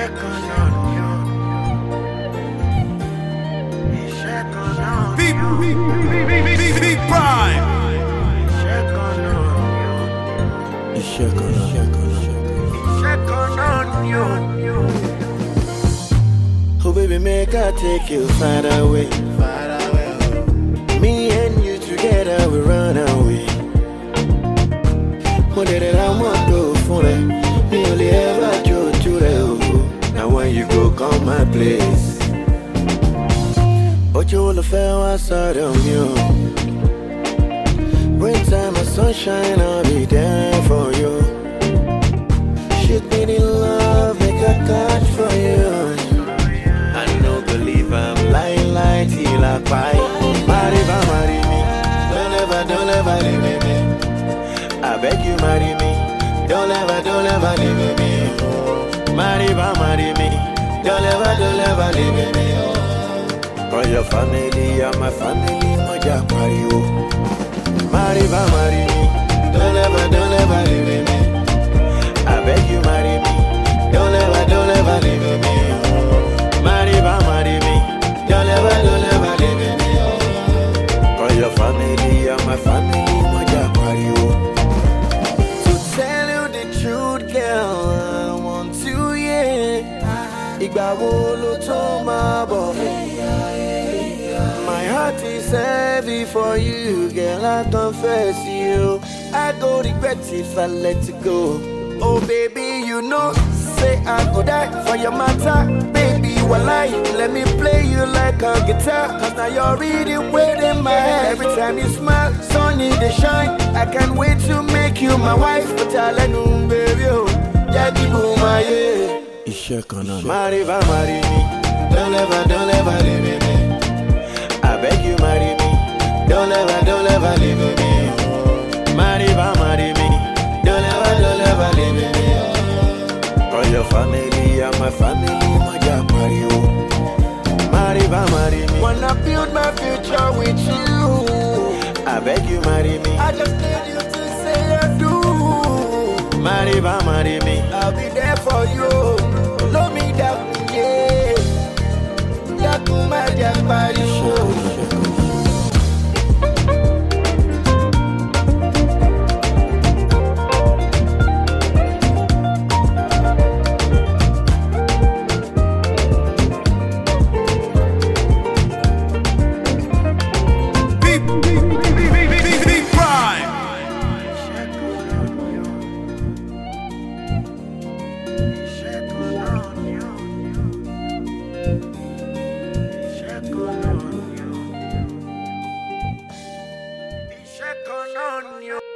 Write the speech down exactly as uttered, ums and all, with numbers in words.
Oh baby, make I take you far away. Far away. Me and you together we run away. What did I want to for it? Me only ever do to the. Now when you go, come my place. But you will fail outside of you. Winter and sunshine, I'll be there for you. Shoot me in love, make a catch for you. I don't believe I'm lying, lying till I cry. Marry, marry me. Don't ever, don't ever leave me. I beg you, marry me. Don't ever, don't ever leave me. Marry, marry me. Don't ever, don't ever leave me. For your family and my family, my jack party. Marry, marry me. Don't ever, don't ever leave me. I beg you, marry me. Don't ever, don't ever leave me. Marry, marry me. Don't ever, don't ever leave me. For your family and my family, my jack party. To tell you the truth, girl, I want to hear. Igba wo lo to ma bo. My heart is heavy for you, girl, I confess you. I go regret if I let it go. Oh baby, you know, say I go die for your matter. Baby, walai, let me play you like a guitar. Cause now you're reading weight in my head. Every time you smile, sunny they shine. I can't wait to make you my wife. But I let you, baby, oh, Jackie boom, my yeah. Marry, marry me. Don't ever, don't ever leave me. I beg you, marry me. Don't ever, don't ever leave me. Marry, marry me. Don't ever, don't ever leave me. For your family and my family, my jack party. Marry, marry me. Wanna build my future with you. I beg you, marry me. I just need you to say I do. Marry, marry me. I'll be there for you. Love me that, yeah. That my jack party. Check on you.